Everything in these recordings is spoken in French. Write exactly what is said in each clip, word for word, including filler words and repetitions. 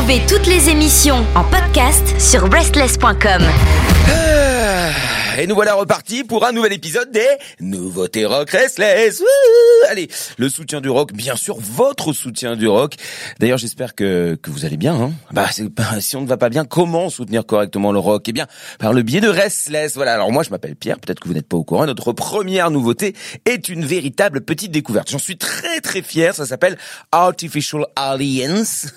Retrouvez toutes les émissions en podcast sur restless point com. Et nous voilà repartis pour un nouvel épisode des Nouveautés Rock Restless. Wouh, allez, le soutien du rock, bien sûr, votre soutien du rock. D'ailleurs, j'espère que que vous allez bien. Hein bah, c'est, bah, si on ne va pas bien, comment soutenir correctement le rock ? Eh bien, par le biais de Restless. Voilà. Alors moi, je m'appelle Pierre. Peut-être que vous n'êtes pas au courant. Notre première nouveauté est une véritable petite découverte. J'en suis très très fier. Ça s'appelle Artificial Alliance.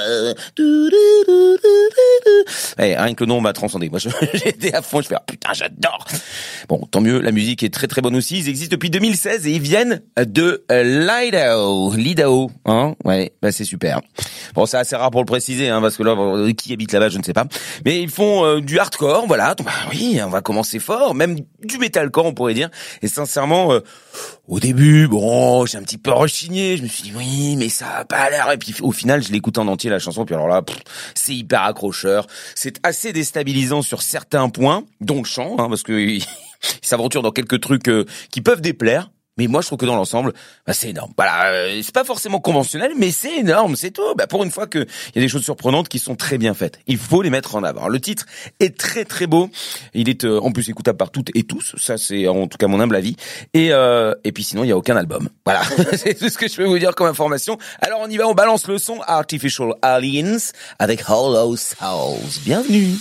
Eh, rien que le nom m'a transcendé. Moi, je, j'étais à fond. Je fais ah, putain, j'adore. Bon, tant mieux, la musique est très très bonne aussi. Ils existent depuis deux mille seize et ils viennent de l'Idaho. L'Idaho, hein, ouais, bah c'est super. Bon, c'est assez rare pour le préciser, hein, parce que là, qui habite là-bas, je ne sais pas. Mais ils font euh, du hardcore, voilà. Donc, bah oui, on va commencer fort, même du metalcore, on pourrait dire. Et sincèrement, euh, au début, bon, j'ai un petit peu rechigné. Je me suis dit oui, mais ça a pas l'air. Et puis au final, je l'écoute en entier la chanson. Puis alors là, pff, c'est hyper accrocheur. C'est assez déstabilisant sur certains points, dont le chant, hein, parce que il s'aventure dans quelques trucs euh, qui peuvent déplaire. Mais moi, je trouve que dans l'ensemble, bah, c'est énorme. Voilà, euh, c'est pas forcément conventionnel, mais c'est énorme, c'est tout. Bah, pour une fois qu'il y a des choses surprenantes qui sont très bien faites, il faut les mettre en avant. Alors, le titre est très très beau. Il est euh, en plus écoutable par toutes et tous. Ça, c'est en tout cas mon humble avis. Et euh, et puis sinon, il y a aucun album. Voilà, c'est tout ce que je peux vous dire comme information. Alors, on y va, on balance le son Artificial Alliance avec Hollow Souls. Bienvenue.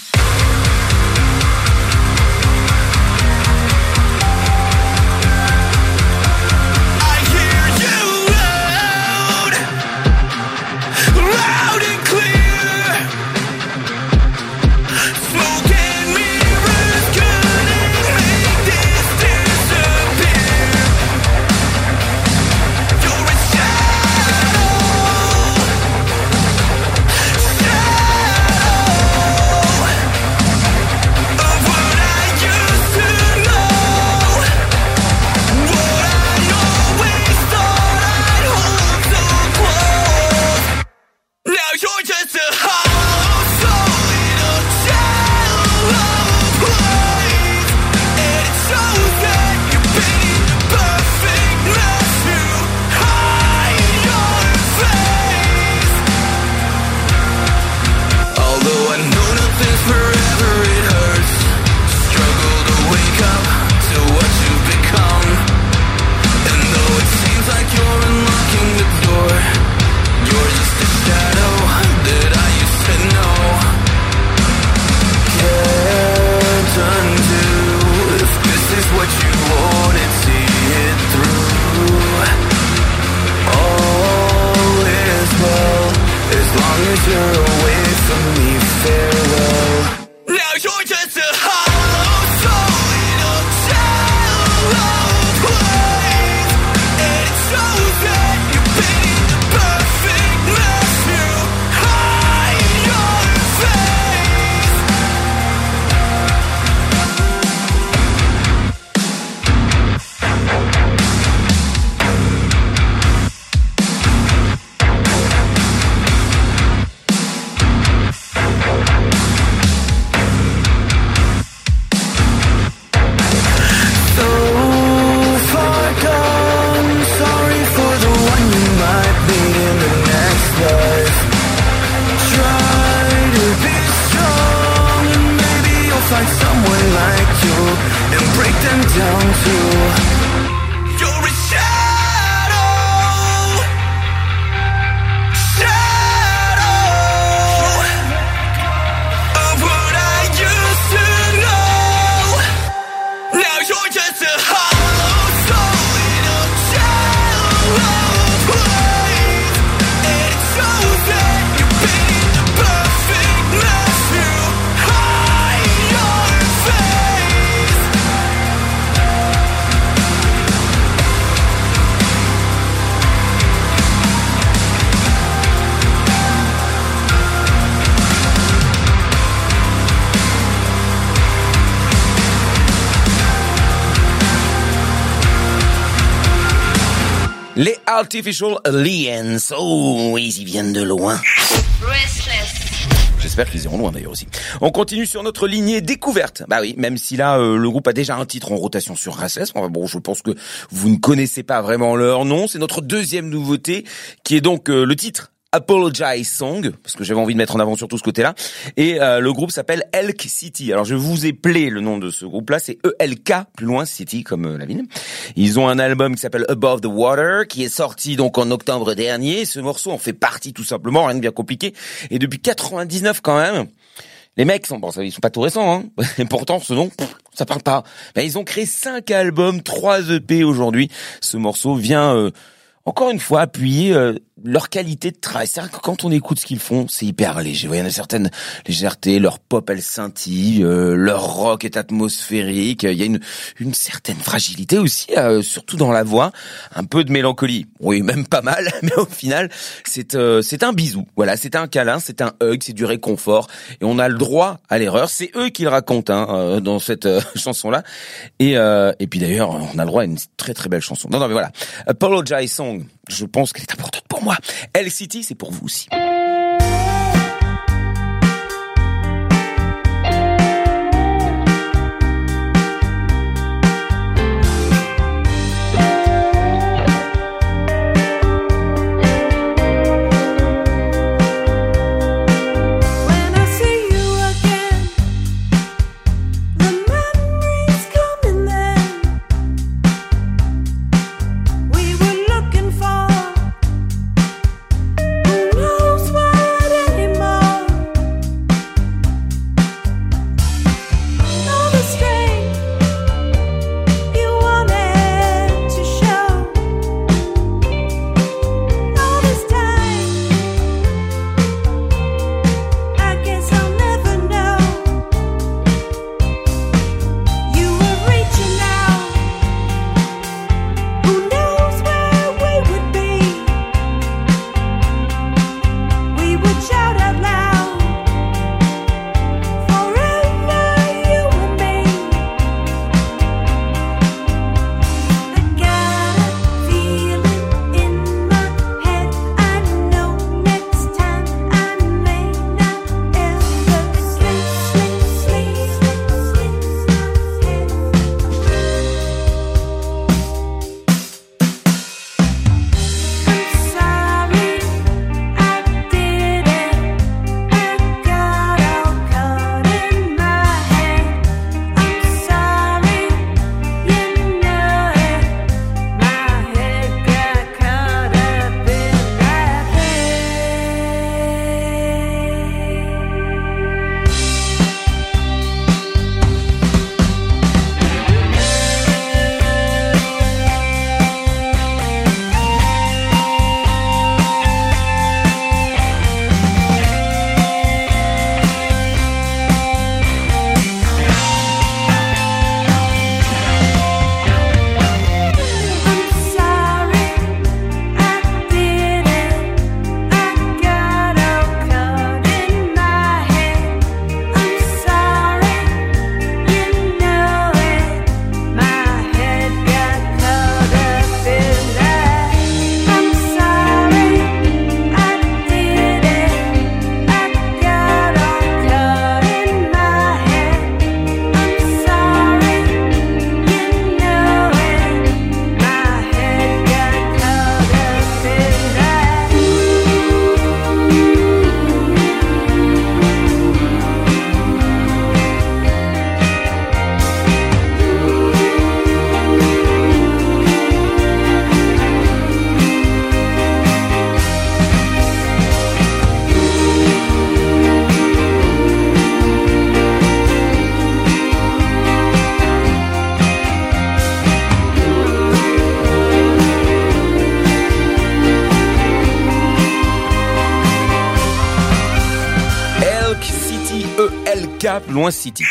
Les Artificial Alliance. Oh, oui, ils viennent de loin. Restless. J'espère qu'ils iront loin d'ailleurs aussi. On continue sur notre lignée découverte. Bah oui, même si là, euh, le groupe a déjà un titre en rotation sur Restless. Enfin, bon, je pense que vous ne connaissez pas vraiment leur nom. C'est notre deuxième nouveauté, qui est donc euh, le titre Apologize Song, parce que j'avais envie de mettre en avant surtout ce côté-là. Et euh, le groupe s'appelle Elk City. Alors je vous ai appelé le nom de ce groupe-là, c'est E L K, plus loin, City comme euh, la ville. Ils ont un album qui s'appelle Above the Water, qui est sorti donc en octobre dernier. Ce morceau en fait partie tout simplement, rien de bien compliqué. Et depuis quatre-vingt-dix-neuf quand même, les mecs sont, bon, ça, ils sont pas tout récents, hein. Et pourtant, ce nom, pff, ça parle pas. Ben, ils ont créé cinq albums, trois E P aujourd'hui. Ce morceau vient, euh, encore une fois, appuyer euh, leur qualité de travail. C'est vrai que quand on écoute ce qu'ils font, c'est hyper léger. Il y a une certaine légèreté, leur pop, elle scintille, euh, leur rock est atmosphérique. Il y a une, une certaine fragilité aussi, euh, surtout dans la voix, un peu de mélancolie. Oui, même pas mal, mais au final, c'est euh, c'est un bisou. Voilà, c'est un câlin, c'est un hug, c'est du réconfort, et on a le droit à l'erreur. C'est eux qui le racontent hein, euh, dans cette euh, chanson-là. Et euh, et puis d'ailleurs, on a le droit à une très très belle chanson. Non, non, mais voilà. Apologize Song. Je pense qu'elle est importante pour moi. Elk City, c'est pour vous aussi. Loin City.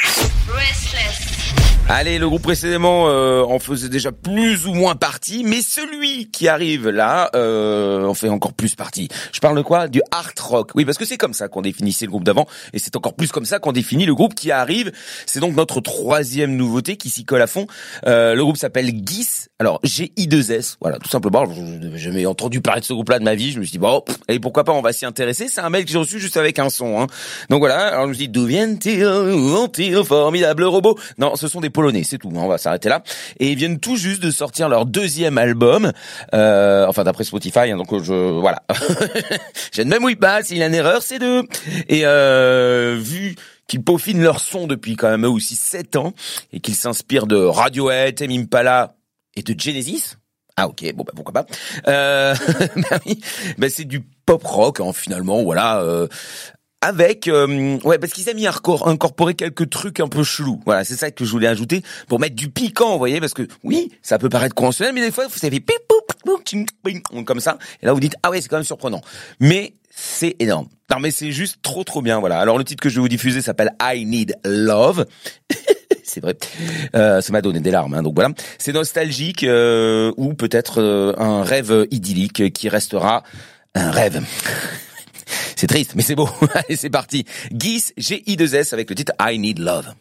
Allez, le groupe précédemment euh, en faisait déjà plus ou moins partie, mais celui qui arrive là euh, en fait encore plus partie. Je parle de quoi? Du art rock. Oui, parce que c'est comme ça qu'on définissait le groupe d'avant, et c'est encore plus comme ça qu'on définit le groupe qui arrive. C'est donc notre troisième nouveauté qui s'y colle à fond. Euh, le groupe s'appelle Giss. Alors G I deux S, voilà, tout simplement. Je n'avais jamais entendu parler de ce groupe-là de ma vie. Je me suis dit bon, pff, allez, pourquoi pas, on va s'y intéresser. C'est un mail que j'ai reçu juste avec un son. Hein. Donc voilà. Alors je me suis dit d'où viennent-ils, où vont-ils, formidables robots. Non, ce sont des polonais, c'est tout. On va s'arrêter là. Et ils viennent tout juste de sortir leur deuxième album, euh, enfin d'après Spotify. Hein, donc je voilà, je ne me mouille pas. S'il y a une erreur, c'est deux. Et euh, vu qu'ils peaufinent leur son depuis quand même eux aussi sept ans et qu'ils s'inspirent de Radiohead, Tame Impala et de Genesis. Ah ok, bon bah pourquoi pas. Euh, bah oui, bah c'est du pop rock hein, finalement, voilà. Euh, avec euh, ouais parce qu'ils aiment y incorporer quelques trucs un peu chelous. Voilà, c'est ça que je voulais ajouter pour mettre du piquant, vous voyez, parce que oui, ça peut paraître conventionnel, mais des fois vous savez pip poup comme ça, et là vous dites ah ouais c'est quand même surprenant. Mais c'est énorme. Non mais c'est juste trop trop bien, voilà. Alors le titre que je vais vous diffuser s'appelle I Need Love. C'est vrai, euh, ça m'a donné des larmes, hein, donc voilà. C'est nostalgique euh, ou peut-être euh, un rêve idyllique qui restera un rêve. C'est triste, mais c'est beau. Allez, c'est parti. Geese, G I deux S avec le titre I Need Love.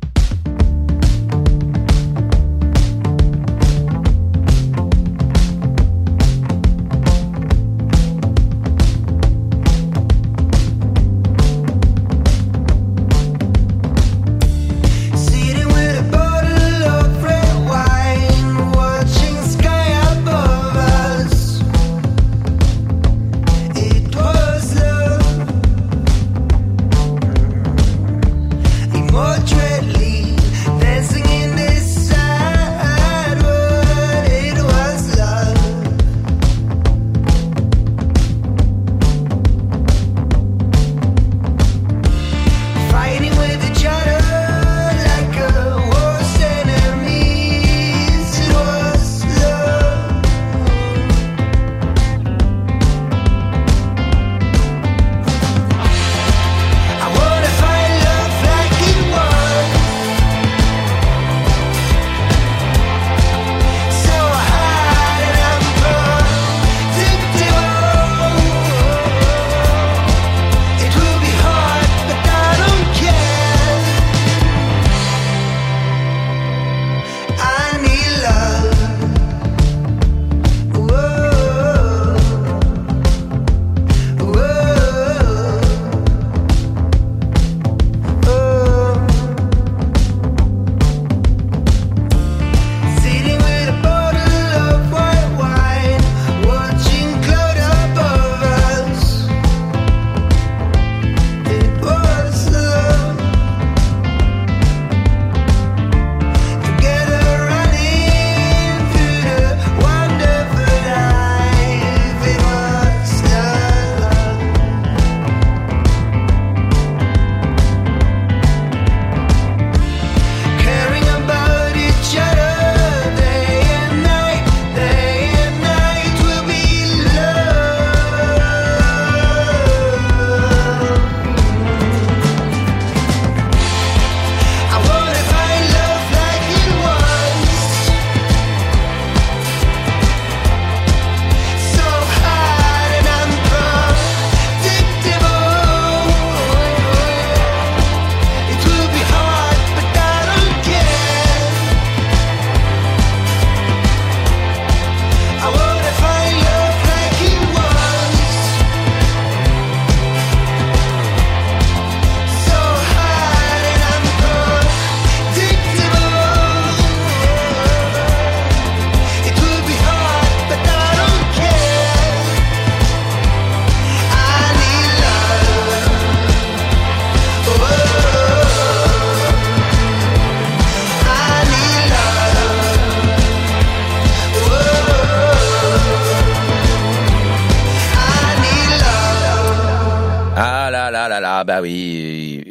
Ah bah oui.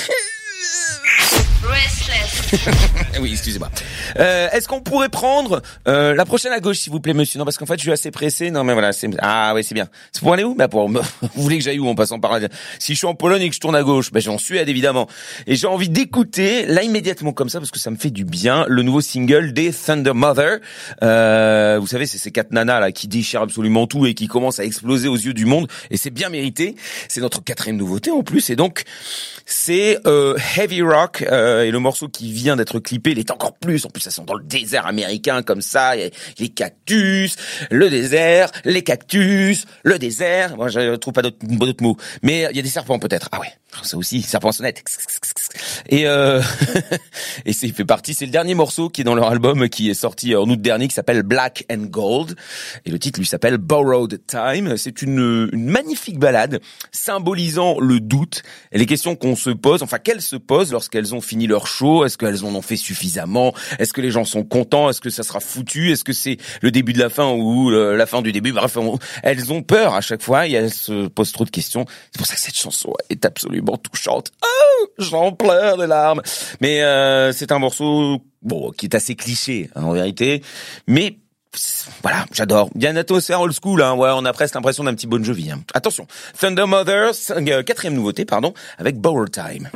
Oui, excusez-moi. Euh, est-ce qu'on pourrait prendre euh, la prochaine à gauche, s'il vous plaît, monsieur? Non, parce qu'en fait, je suis assez pressé. Non, mais voilà, c'est ah oui, c'est bien. C'est pour aller où? Bah pour. Vous voulez que j'aille où en passant par là? Si je suis en Pologne et que je tourne à gauche, bah j'en Suède évidemment. Et j'ai envie d'écouter là immédiatement comme ça parce que ça me fait du bien le nouveau single des Thunder Mother. Euh, vous savez, c'est ces quatre nanas là qui déchirent absolument tout et qui commencent à exploser aux yeux du monde. Et c'est bien mérité. C'est notre quatrième nouveauté en plus. Et donc c'est euh, Heavy Rock euh, et le morceau qui vient d'être clippé, il est encore plus. En plus, ça sent dans le désert américain comme ça. Et les cactus, le désert, les cactus, le désert. Moi, je trouve pas d'autres, d'autres mots. Mais il y a des serpents peut-être. Ah ouais, ça aussi, serpents à sonnette. Et euh, et c'est il fait partie, c'est le dernier morceau qui est dans leur album qui est sorti en août dernier, qui s'appelle Black and Gold, et le titre lui s'appelle Borrowed Time. C'est une une magnifique ballade symbolisant le doute et les questions qu'on se pose, enfin qu'elles se posent lorsqu'elles ont fini leur show. Est-ce qu'elles en ont fait suffisamment? Est-ce que les gens sont contents? Est-ce que ça sera foutu? Est-ce que c'est le début de la fin ou la fin du début? Bref, on, elles ont peur à chaque fois et elles se posent trop de questions. C'est pour ça que cette chanson est absolument touchante. Oh, j'en pleure de larmes. Mais euh, c'est un morceau bon qui est assez cliché hein, en vérité, mais voilà, j'adore. Il y a une atmosphère old school, hein. Ouais, on a presque l'impression d'un petit Bon Jovi. Hein. Attention, Thunder Mothers, euh, quatrième nouveauté, pardon, avec Borrowed Time.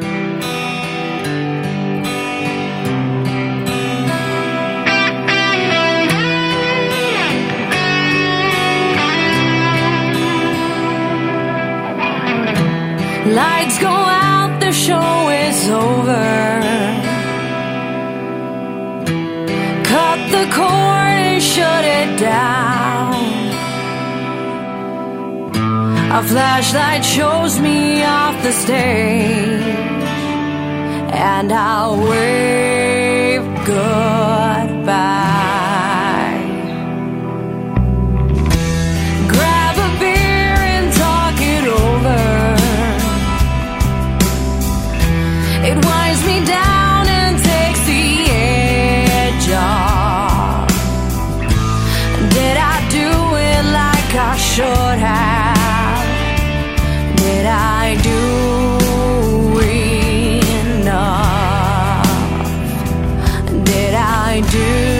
Lights go out, the show is over. Cut the cord and shut it down. A flashlight shows me off the stage, and I'll wave goodbye. Grab a beer and talk it over. It winds me down and takes the edge off. Did I do it like I should have? Did I do enough? Did I do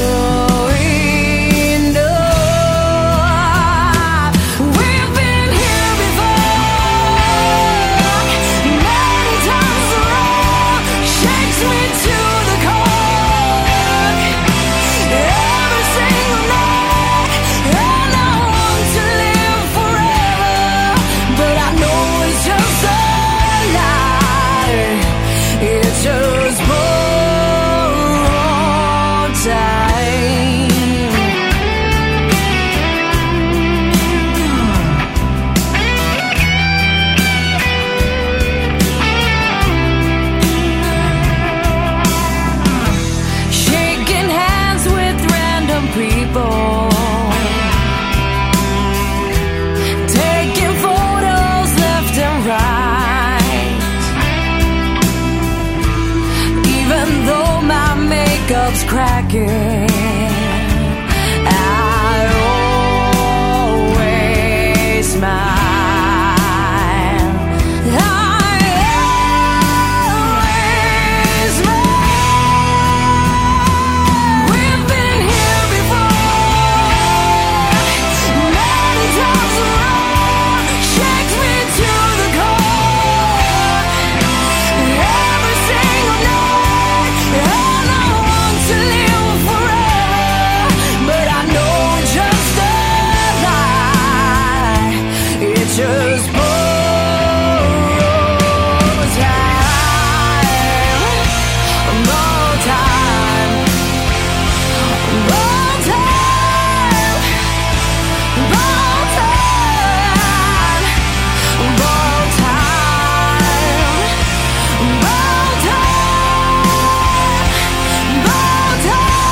makeup's cracking, I always smile. I always smile. We've been here before, many times around, shakes me to the core. Every single night, and I want to live forever, but I know just a lie. It's just borrowed time, borrowed time, borrowed time, borrowed time, borrowed time, borrowed time, borrowed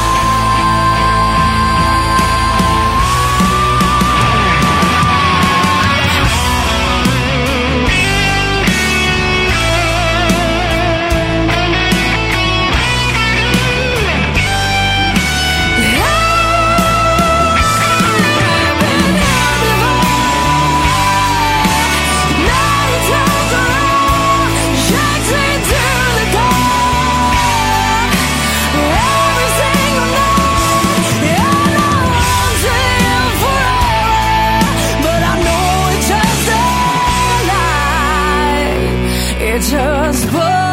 It's just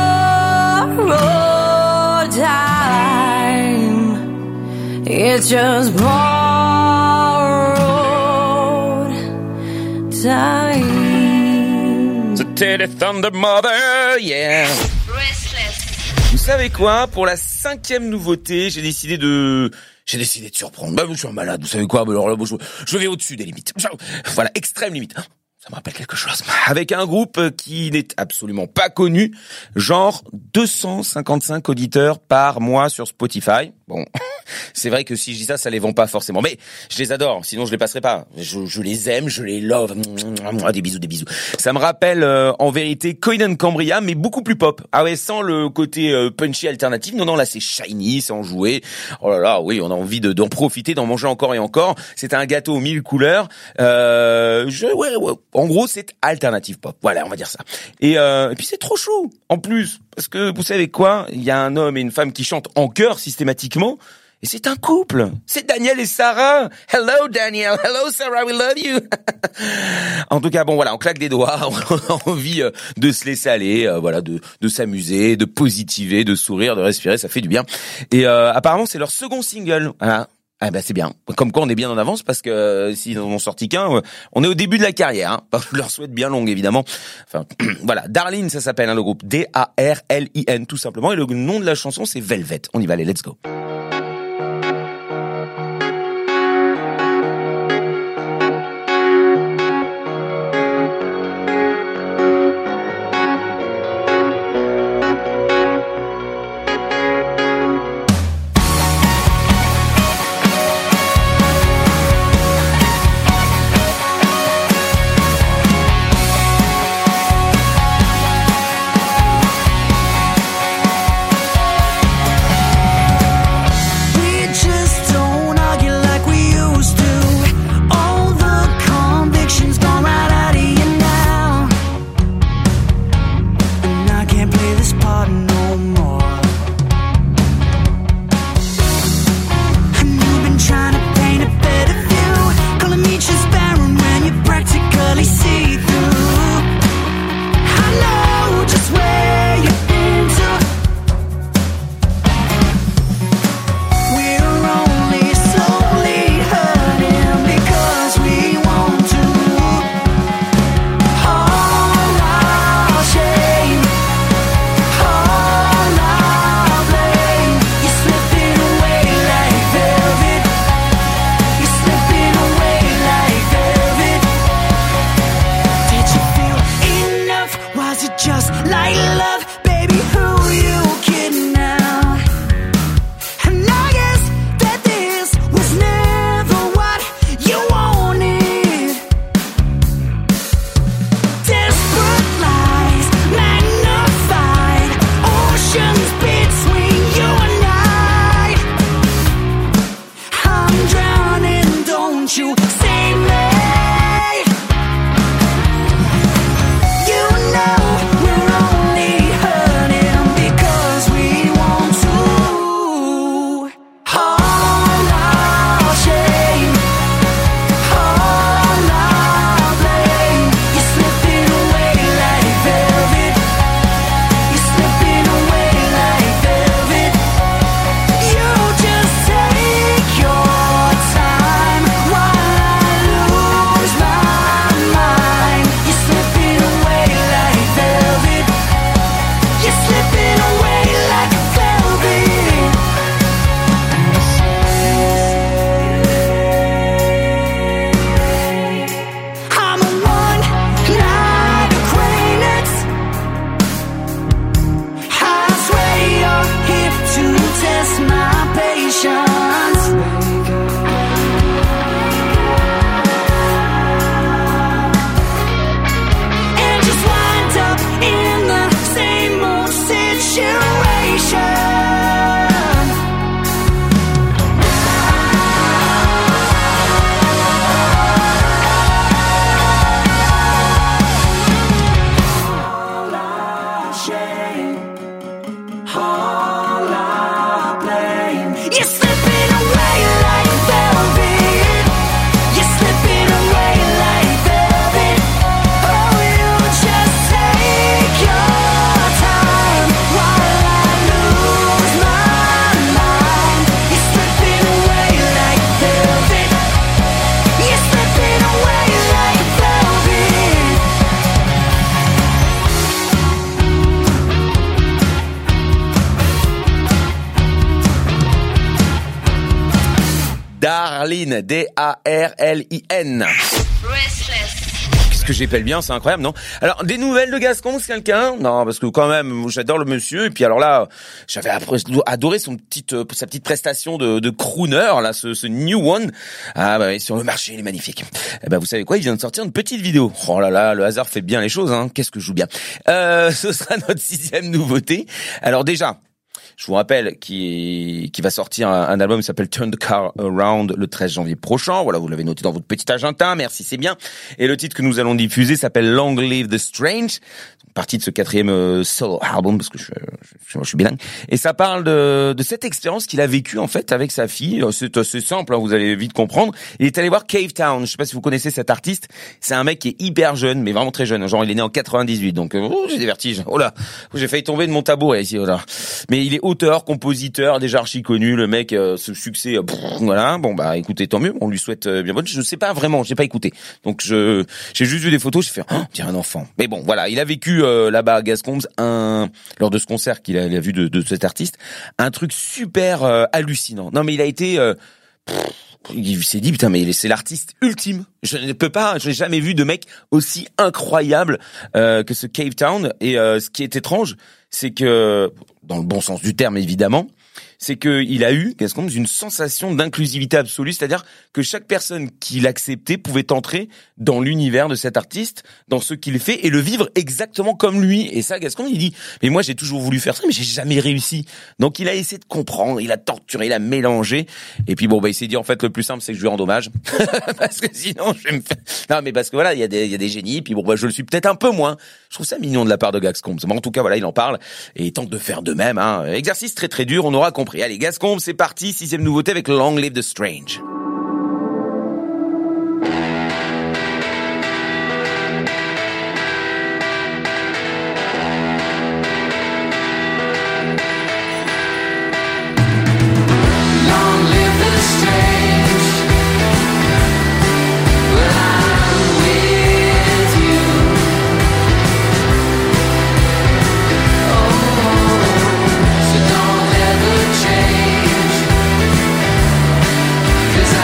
borrowed time. It's just borrowed time. C'était les Thunder Mother, yeah. Vous savez quoi? Pour la cinquième nouveauté, j'ai décidé de... J'ai décidé de surprendre. Bah, je suis un malade, vous savez quoi? Alors là, je, je vais au-dessus des limites. Voilà, extrême limite. Ça me rappelle quelque chose. Avec un groupe qui n'est absolument pas connu, genre deux cent cinquante-cinq auditeurs par mois sur Spotify. Bon, c'est vrai que si je dis ça, ça les vend pas forcément. Mais je les adore, sinon je les passerai pas. Je, je les aime, je les love. Des bisous, des bisous. Ça me rappelle euh, en vérité Coin and Cambria, mais beaucoup plus pop. Ah ouais, sans le côté euh, punchy alternatif. Non, non, là c'est shiny, c'est enjoué. Oh là là, oui, on a envie de, d'en profiter, d'en manger encore et encore. C'est un gâteau aux mille couleurs. Euh, je, ouais, ouais. En gros, c'est alternative pop. Voilà, on va dire ça. Et, euh, et puis c'est trop chaud, en plus. Parce que, vous savez quoi? Il y a un homme et une femme qui chantent en chœur, systématiquement. Et c'est un couple. C'est Daniel et Sarah. Hello, Daniel. Hello, Sarah. We love you. En tout cas, bon, voilà, on claque des doigts. On a envie de se laisser aller, euh, voilà, de, de s'amuser, de positiver, de sourire, de respirer. Ça fait du bien. Et, euh, apparemment, c'est leur second single. Voilà. Ah ben c'est bien. Comme quoi on est bien en avance parce que euh, s'ils n'en ont sorti qu'un, euh, on est au début de la carrière. Hein. Je leur souhaite bien longue évidemment. Enfin voilà, Darlene ça s'appelle hein, le groupe D A R L I N tout simplement et le nom de la chanson c'est Velvet. On y va aller, let's go. Darlene, D A R L I N. Restless. Qu'est-ce que j'épelle bien, c'est incroyable, non? Alors, des nouvelles de Gascon, c'est quelqu'un? Non, parce que quand même, j'adore le monsieur. Et puis alors là, j'avais adoré son petite, sa petite prestation de, de crooner, là, ce, ce New One. Ah bah, sur le marché, il est magnifique. Eh ben, vous savez quoi? Il vient de sortir une petite vidéo. Oh là là, le hasard fait bien les choses, hein. Qu'est-ce que je joue bien. Euh, ce sera notre sixième nouveauté. Alors déjà, je vous rappelle qu'il qui va sortir un, un album qui s'appelle Turn the Car Around le treize janvier prochain. Voilà, vous l'avez noté dans votre petit agenda. Merci, c'est bien. Et le titre que nous allons diffuser s'appelle Long Live the Strange. Partie de ce quatrième euh, solo album, parce que je, je, je suis bilingue. Et ça parle de, de cette expérience qu'il a vécue, en fait, avec sa fille. C'est assez simple, hein, vous allez vite comprendre. Il est allé voir Cave Town. Je sais pas si vous connaissez cet artiste. C'est un mec qui est hyper jeune, mais vraiment très jeune. Genre, il est né en quatre-vingt-dix-huit. Donc, oh, j'ai des vertiges. Oh là, j'ai failli tomber de mon tabouret ici. Oh là. Mais il est auteur, compositeur, déjà archi connu. Le mec, euh, ce succès, euh, pff, voilà. Bon, bah, écoutez, tant mieux. On lui souhaite euh, bien bonne. Je sais pas vraiment, j'ai pas écouté. Donc, je, j'ai juste vu des photos. J'ai fait, oh, tiens, un enfant. Mais bon, voilà. Il a vécu, euh, là-bas à Gascombes, un, lors de ce concert qu'il a, il a vu de, de cet artiste, un truc super euh, hallucinant. Non, mais il a été, euh, pff, il s'est dit, putain, mais c'est l'artiste ultime. Je ne peux pas, je n'ai jamais vu de mec aussi incroyable euh, que ce Cave Town. Et euh, ce qui est étrange, c'est que, dans le bon sens du terme évidemment, c'est qu'il a eu, Gascombes, une sensation d'inclusivité absolue, c'est-à-dire que chaque personne qui l'acceptait pouvait entrer dans l'univers de cet artiste, dans ce qu'il fait, et le vivre exactement comme lui. Et ça, Gascombes, il dit, mais moi j'ai toujours voulu faire ça, mais j'ai jamais réussi. Donc il a essayé de comprendre, il a torturé, il a mélangé, et puis bon, bah il s'est dit, en fait, le plus simple, c'est que je lui rende hommage, parce que sinon, je vais me faire... Non, mais parce que voilà, il y a des, il y a des génies, puis bon, bah je le suis peut-être un peu moins. Je trouve ça mignon de la part de Gascombes. Mais en tout cas, voilà, il en parle, et il tente de faire de même, hein. Exercice très très dur, on aura compris. Allez, Gascombes, c'est parti, sixième nouveauté avec Long Live the Strange. Cause I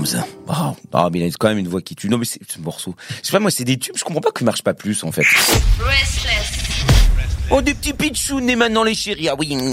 Williams. Oh, oh, mais il a quand même une voix qui tue. Non, mais c'est ce morceau. Je sais pas, moi, c'est des tubes. Je comprends pas qu'il marche pas plus, en fait. Restless. Oh, des petits pitchouns et maintenant les chéris. Ah oui.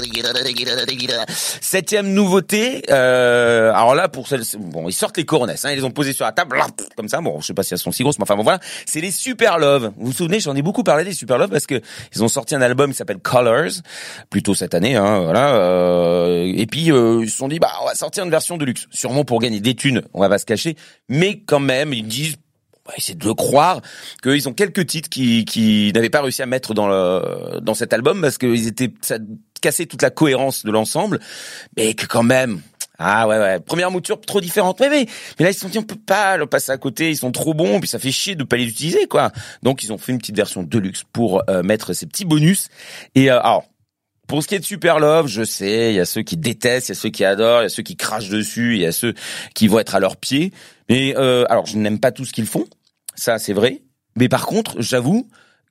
Septième nouveauté. Euh, alors là, pour celles, bon, ils sortent les coronesses, hein, ils les ont posées sur la table, comme ça. Bon, je sais pas si elles sont si grosses, mais enfin bon, voilà. C'est les Super Love. Vous vous souvenez, j'en ai beaucoup parlé des Super Love parce que ils ont sorti un album qui s'appelle Colors, plutôt cette année, hein, voilà. Euh, et puis euh, ils se sont dit, bah, on va sortir une version de luxe, sûrement pour gagner des thunes. On va pas se cacher, mais quand même, ils disent. On va essayer de le croire qu'ils ont quelques titres qui qui n'avaient pas réussi à mettre dans le dans cet album parce qu'ils étaient ça cassait toute la cohérence de l'ensemble, mais que quand même ah ouais ouais première mouture trop différente mais mais mais là ils se sont dit on peut pas le passer à côté, ils sont trop bons puis ça fait chier de pas les utiliser quoi, donc ils ont fait une petite version deluxe pour euh, mettre ces petits bonus et euh, alors pour ce qui est de Super Love, je sais, il y a ceux qui détestent, il y a ceux qui adorent, il y a ceux qui crachent dessus, il y a ceux qui vont être à leurs pieds. Mais euh, alors, je n'aime pas tout ce qu'ils font, ça c'est vrai. Mais par contre, j'avoue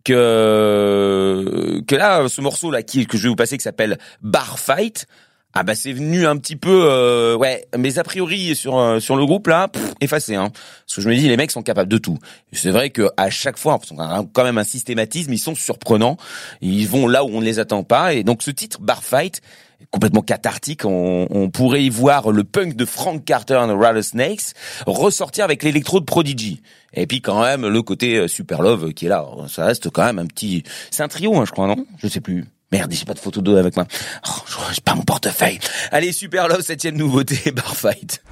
que que là, ce morceau là qui que je vais vous passer, qui s'appelle Bar Fight. Ah bah c'est venu un petit peu euh, ouais mes a priori sur euh, sur le groupe là pff, effacé hein parce que je me dis les mecs sont capables de tout. Et c'est vrai que à chaque fois ils ont quand même un systématisme, ils sont surprenants, ils vont là où on ne les attend pas et donc ce titre Bar Fight est complètement cathartique, on, on pourrait y voir le punk de Frank Carter and the Rattlesnakes ressortir avec l'électro de Prodigy. Et puis quand même le côté Super Love qui est là, ça reste quand même un petit c'est un trio hein, je crois non, je sais plus. Merde, j'ai pas de photo d'eux avec moi. Oh, j'ai pas mon portefeuille. Allez, Super Love, septième nouveauté, Bar Fight.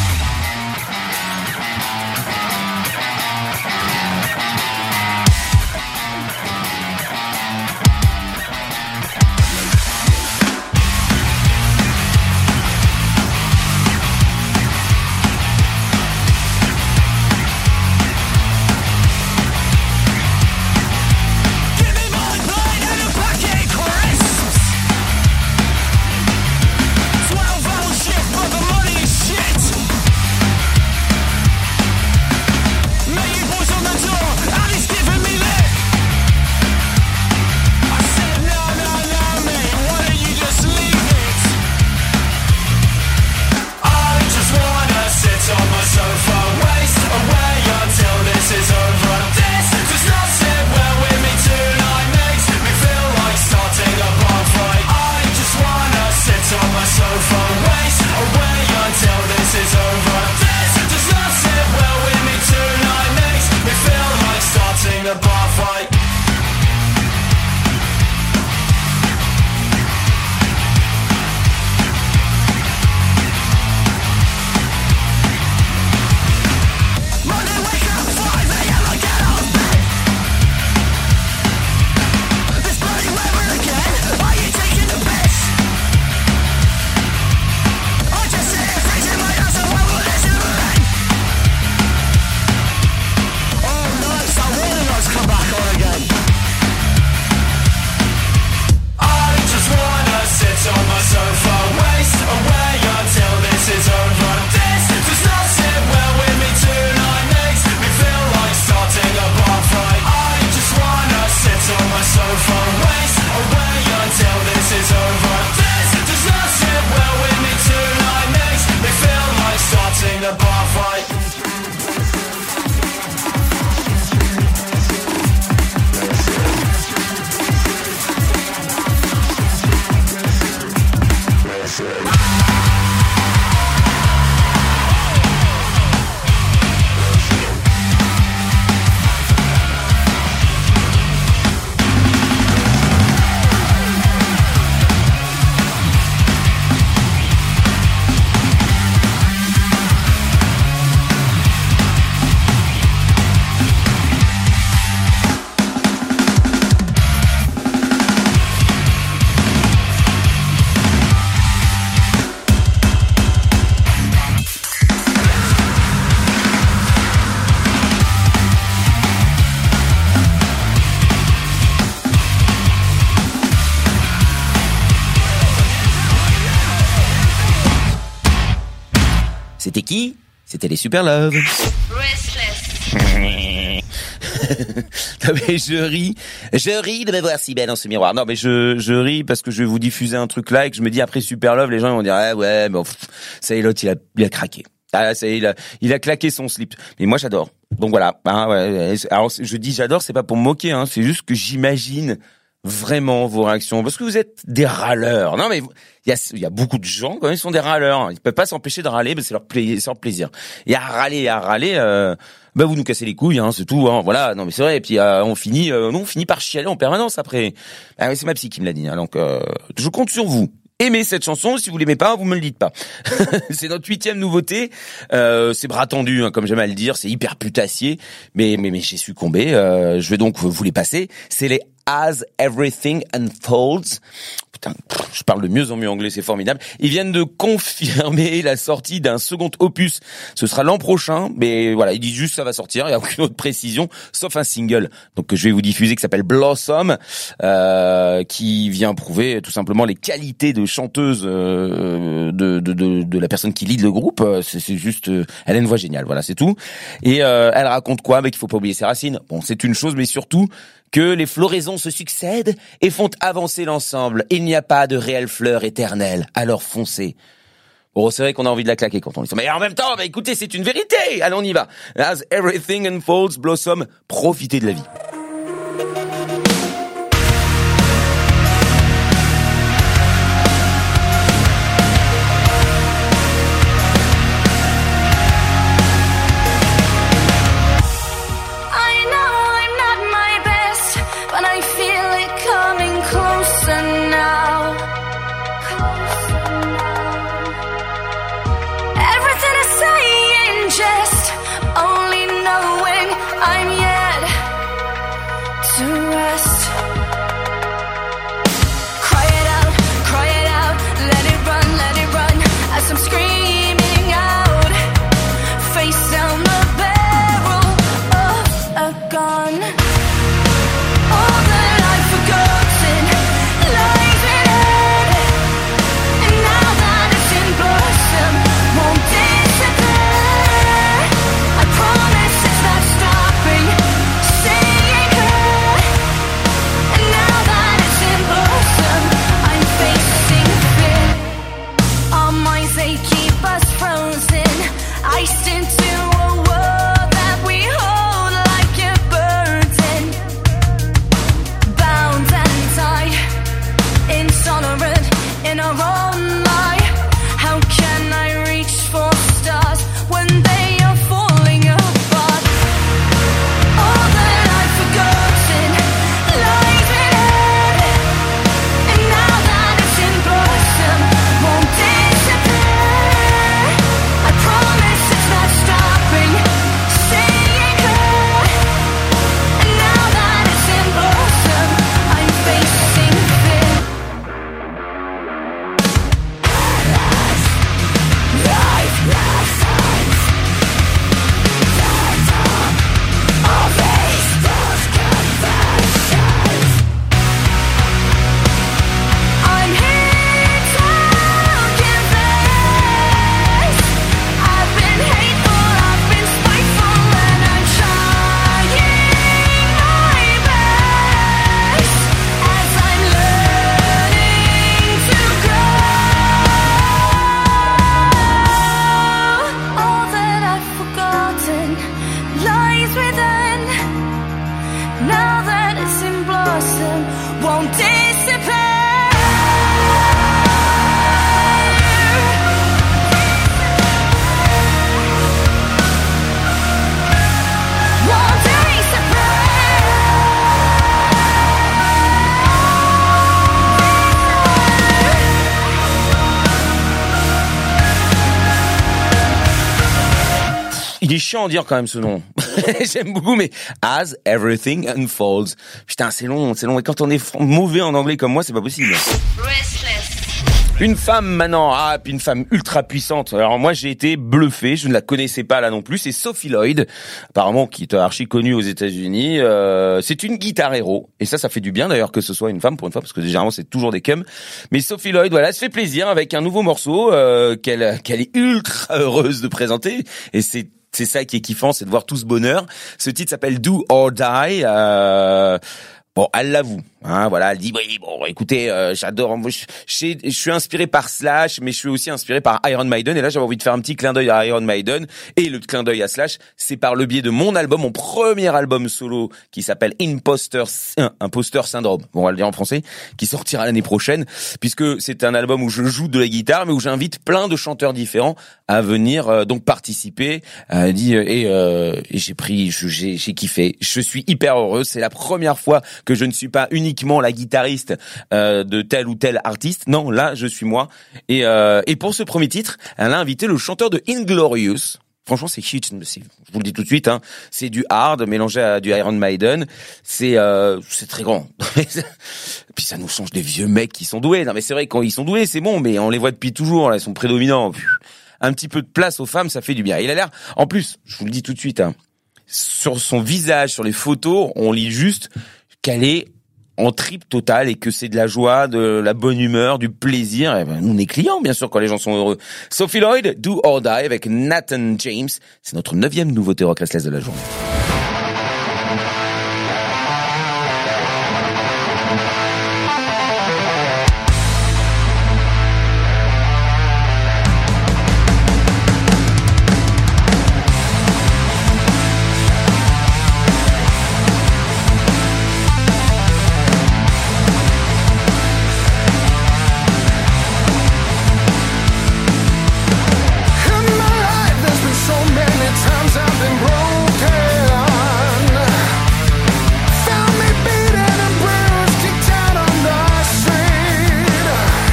C'était qui? C'était les Super Love. Restless. Non mais je ris, je ris de me voir si belle dans ce miroir. Non mais je je ris parce que je vais vous diffuser un truc là et que je me dis après Super Love, les gens ils vont dire ah ouais mais pff, ça y est l'autre il a il a craqué. Ah, ça, il a, il a claqué son slip. Mais moi, j'adore. Donc voilà. Hein, ouais. Alors, je dis j'adore, c'est pas pour me moquer, hein. C'est juste que j'imagine vraiment vos réactions, parce que vous êtes des râleurs. Non, mais il y a, il y a beaucoup de gens quand même qui sont des râleurs. Ils peuvent pas s'empêcher de râler, mais c'est leur plaisir, c'est leur plaisir. Et à râler, à râler, euh, bah vous nous cassez les couilles, hein, c'est tout. Hein, voilà. Non, mais c'est vrai. Et puis euh, on finit, euh, on finit par chialer en permanence après. Ah, c'est ma psy qui me l'a dit. Hein, donc euh, je compte sur vous. Aimez cette chanson, si vous l'aimez pas, vous me le dites pas. C'est notre huitième nouveauté. Euh, c'est bras tendu, hein, comme j'aime à le dire. C'est hyper putassier, mais mais mais j'ai succombé. Euh, je vais donc vous les passer. C'est les As Everything Unfolds. Putain, je parle de mieux en mieux anglais, c'est formidable. Ils viennent de confirmer la sortie d'un second opus. Ce sera l'an prochain, mais voilà, ils disent juste ça va sortir. Il n'y a aucune autre précision, sauf un single. Donc que je vais vous diffuser, qui s'appelle Blossom, euh, qui vient prouver tout simplement les qualités de chanteuse euh, de, de de de la personne qui lead le groupe. C'est, c'est juste, euh, elle a une voix géniale. Voilà, c'est tout. Et euh, elle raconte quoi? Mais qu'il faut pas oublier ses racines. Bon, c'est une chose, mais surtout que les floraisons se succèdent et font avancer l'ensemble. Il n'y a pas de réelle fleur éternelle, alors foncez. Bon, c'est vrai qu'on a envie de la claquer quand on lit ça. Mais en même temps, bah écoutez, c'est une vérité. Allez, on y va. As Everything Unfolds, Blossom, profitez de la vie. Il est chiant à dire quand même ce nom. J'aime beaucoup, mais As Everything Unfolds. Putain, c'est long, c'est long. Et quand on est mauvais en anglais comme moi, c'est pas possible. Restless. Une femme maintenant, ah, puis une femme ultra puissante. Alors moi, j'ai été bluffé, je ne la connaissais pas là non plus. C'est Sophie Lloyd, apparemment qui est archi connue aux États-Unis. Euh, c'est une guitare héros, et ça, ça fait du bien d'ailleurs que ce soit une femme pour une fois, parce que généralement c'est toujours des cums. Mais Sophie Lloyd, voilà, elle se fait plaisir avec un nouveau morceau euh, qu'elle qu'elle est ultra heureuse de présenter, et c'est C'est ça qui est kiffant, c'est de voir tout ce bonheur. Ce titre s'appelle Do or Die. Euh, Bon, elle l'avoue, hein, voilà, elle dit oui, bon, écoutez, euh, j'adore, moi, je, je, je suis inspiré par Slash, mais je suis aussi inspiré par Iron Maiden, et là j'avais envie de faire un petit clin d'œil à Iron Maiden, et le clin d'œil à Slash, c'est par le biais de mon album, mon premier album solo, qui s'appelle Imposter, Imposter Syndrome, bon, on va le dire en français, qui sortira l'année prochaine, puisque c'est un album où je joue de la guitare, mais où j'invite plein de chanteurs différents à venir euh, donc participer, euh, dit, et, euh, et j'ai pris, j'ai, j'ai kiffé, je suis hyper heureux, c'est la première fois que je ne suis pas uniquement la guitariste euh, de tel ou tel artiste. Non, là, je suis moi. Et, euh, et pour ce premier titre, elle a invité le chanteur de Inglorious. Franchement, c'est huge. Je vous le dis tout de suite. Hein, c'est du hard mélangé à du Iron Maiden. C'est euh, c'est très grand. Puis ça nous change des vieux mecs qui sont doués. Non, mais c'est vrai, quand ils sont doués, c'est bon. Mais on les voit depuis toujours. Là, ils sont prédominants. Un petit peu de place aux femmes, ça fait du bien. Il a l'air. En plus, je vous le dis tout de suite. Hein, sur son visage, sur les photos, on lit juste qu'elle est en trip total et que c'est de la joie, de la bonne humeur, du plaisir. Et ben, nous, on est clients, bien sûr, quand les gens sont heureux. Sophie Lloyd, Do or Die, avec Nathan James. C'est notre neuvième nouveauté rock restless de la journée. In my life, there's been so many times I've been broken. Found me beaten and bruised, kicked out on the street.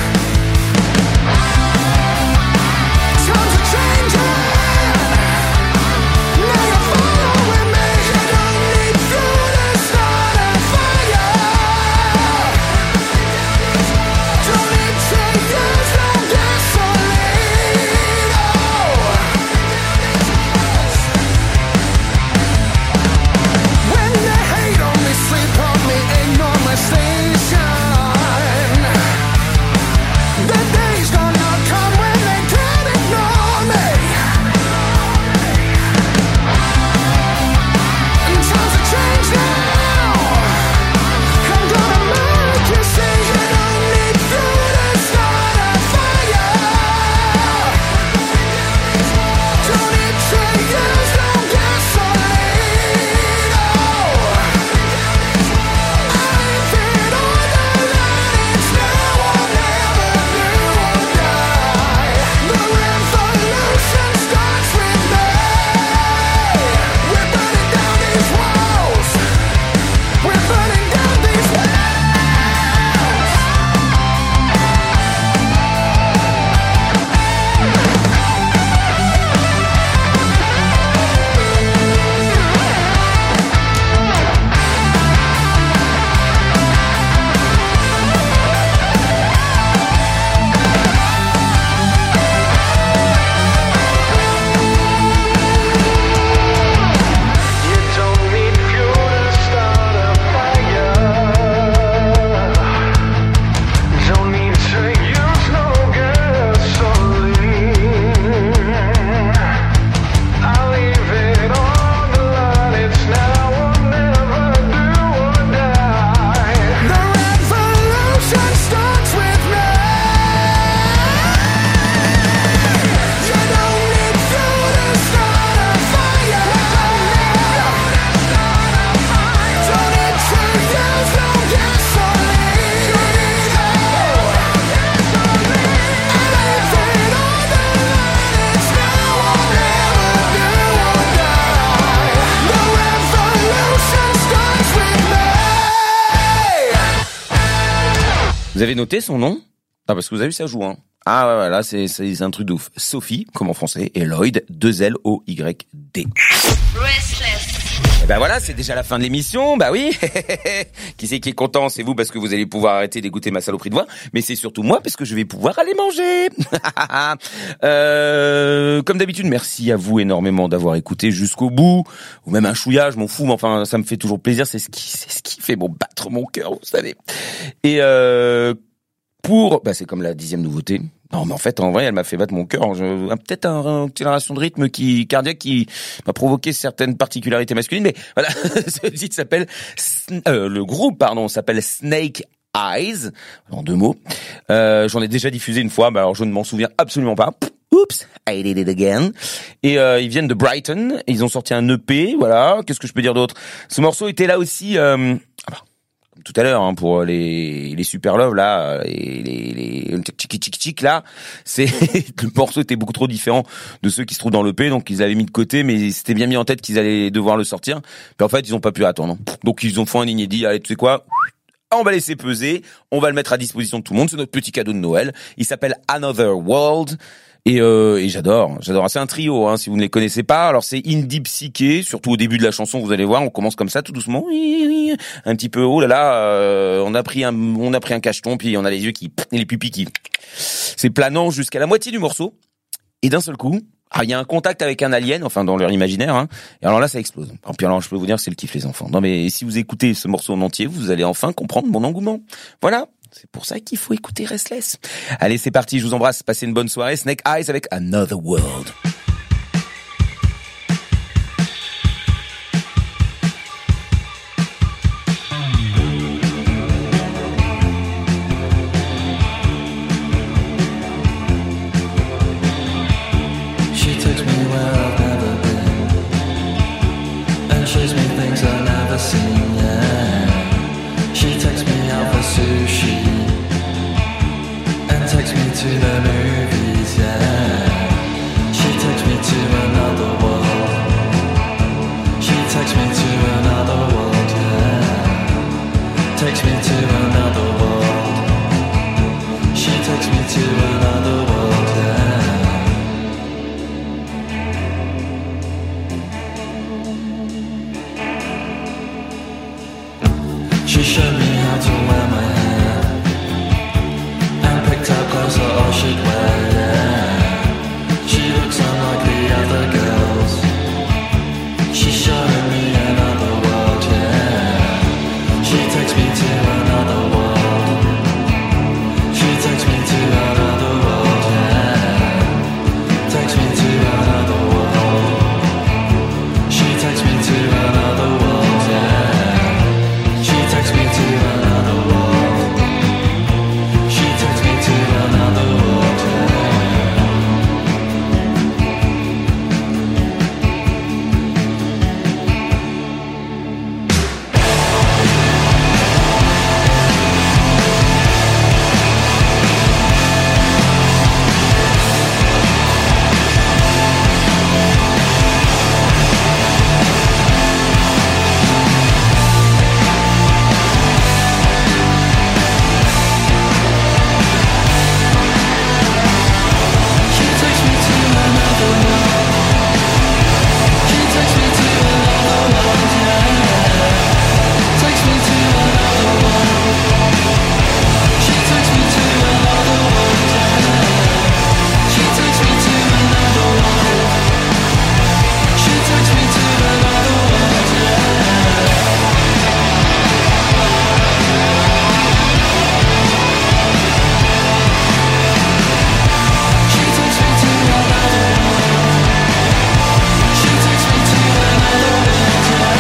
Times are changing. Now you're following me. You don't need fuel to start a fire. Don't need to use no gasoline. Oh. When they hate on me, sleep on me, ignore my station. The day's gonna come when they can't ignore me. And times have changed now. I'm gonna make you see you don't need fuel to start a fire. Don't need to use no gasoline. Oh. I leave it on the line. It's now or never, do or die. The revolution starts with me. We're burning down these walls. We're burning down these walls. You don't need fuel to start a fire. Don't need to use no gasoline. I'll leave it on the line. It's now or never, do or die. The revolution starts with me. You don't need fuel to start a fire. Don't need to use no gasoline. I leave it on the line. It's now or never, do or die. The revolution starts with me. Vous avez noté son nom? Ah, parce que vous avez vu, ça joue, hein. Ah, ouais, ouais, là, c'est, c'est un truc de ouf. Sophie, comme en français, et Lloyd, deux L O Y D. Restless. Et ben voilà, c'est déjà la fin de l'émission. Bah oui. Qui c'est qui est content? C'est vous, parce que vous allez pouvoir arrêter d'écouter ma saloperie de voix. Mais c'est surtout moi, parce que je vais pouvoir aller manger. euh, comme d'habitude, merci à vous énormément d'avoir écouté jusqu'au bout. Ou même un chouïa, je m'en fous. Mais enfin, ça me fait toujours plaisir. C'est ce qui, c'est ce qui fait bon battre mon cœur, vous savez. Et euh, pour, bah c'est comme la dixième nouveauté. Non, mais en fait, en vrai, elle m'a fait battre mon cœur. Je, peut-être un, une accélération de rythme qui cardiaque qui m'a provoqué certaines particularités masculines. Mais voilà, ce titre s'appelle, euh, le groupe, pardon, s'appelle Snake Eyes, en deux mots. Euh, j'en ai déjà diffusé une fois, mais alors je ne m'en souviens absolument pas. Oups, I did it again. Et euh, ils viennent de Brighton. Ils ont sorti un E P. Voilà. Qu'est-ce que je peux dire d'autre? Ce morceau était là aussi. Euh, ah bah, tout à l'heure, hein, pour les les Super Love là, les les les tchik tchik tchik là, c'est le morceau était beaucoup trop différent de ceux qui se trouvent dans l'E P, donc ils l'avaient mis de côté, mais c'était bien mis en tête qu'ils allaient devoir le sortir. Puis en fait, ils ont pas pu attendre. Donc ils ont fait un inédit. Allez, tu sais quoi? On va laisser peser, on va le mettre à disposition de tout le monde. C'est notre petit cadeau de Noël. Il s'appelle Another World. Et, euh, et j'adore, j'adore. C'est un trio, hein, si vous ne les connaissez pas. Alors c'est indie psyché, surtout au début de la chanson, vous allez voir, on commence comme ça, tout doucement, un petit peu. Oh là là, euh, on a pris un, on a pris un cacheton, puis on a les yeux qui, et les pupilles qui. C'est planant jusqu'à la moitié du morceau, et d'un seul coup, ah, il y a un contact avec un alien, enfin dans leur imaginaire, hein. Et alors là, ça explose. Et puis alors, je peux vous dire, c'est le kiff les enfants. Non mais si vous écoutez ce morceau en entier, vous allez enfin comprendre mon engouement. Voilà. C'est pour ça qu'il faut écouter Restless. Allez, c'est parti, je vous embrasse, passez une bonne soirée. Snake Eyes avec Another World. She takes me where I've never been and shows me things I've never seen, yeah. She takes me out for sushi and takes me to the movies, yeah. She takes me to another world. She takes me to another world, yeah. Takes me to another world. She takes me to another world, yeah. She showed me how to wear my hair and picked out clothes that I should wear, yeah. She looks unlike the other girls. She's showing me another world, yeah. She takes me to another world. She takes me to another world, yeah. Takes me to another world. She takes me to another world, yeah. She takes me to another world. She takes me to another world, yeah. She takes me to another world. She takes me to another world, yeah. Takes me to another world. She takes me to another world, yeah. She takes me to another world. She takes me to another world, yeah. She takes me to another world. She takes me to another world, yeah.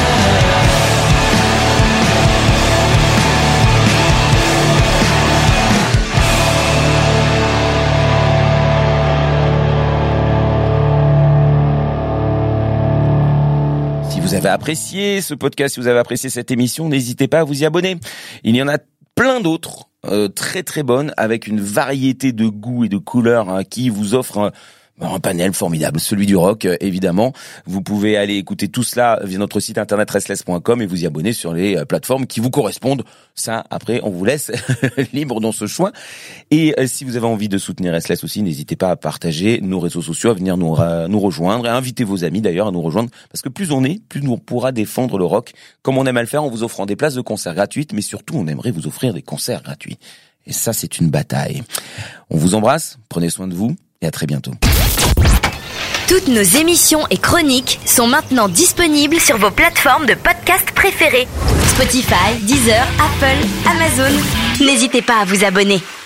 Si vous avez apprécié ce podcast, si vous avez apprécié cette émission, n'hésitez pas à vous y abonner. Il y en a plein d'autres, euh, très très bonnes, avec une variété de goûts et de couleurs, hein, qui vous offrent un, un panel formidable, celui du rock, euh, évidemment. Vous pouvez aller écouter tout cela via notre site internet restless point com et vous y abonner sur les euh, plateformes qui vous correspondent. Ça, après, on vous laisse libre dans ce choix. Et euh, si vous avez envie de soutenir Restless aussi, n'hésitez pas à partager nos réseaux sociaux, à venir nous, ra- nous rejoindre, et à inviter vos amis d'ailleurs à nous rejoindre, parce que plus on est, plus nous on pourra défendre le rock, comme on aime à le faire en vous offrant des places de concerts gratuites, mais surtout on aimerait vous offrir des concerts gratuits. Et ça, c'est une bataille. On vous embrasse, prenez soin de vous, et à très bientôt. Toutes nos émissions et chroniques sont maintenant disponibles sur vos plateformes de podcast préférées. Spotify, Deezer, Apple, Amazon. N'hésitez pas à vous abonner.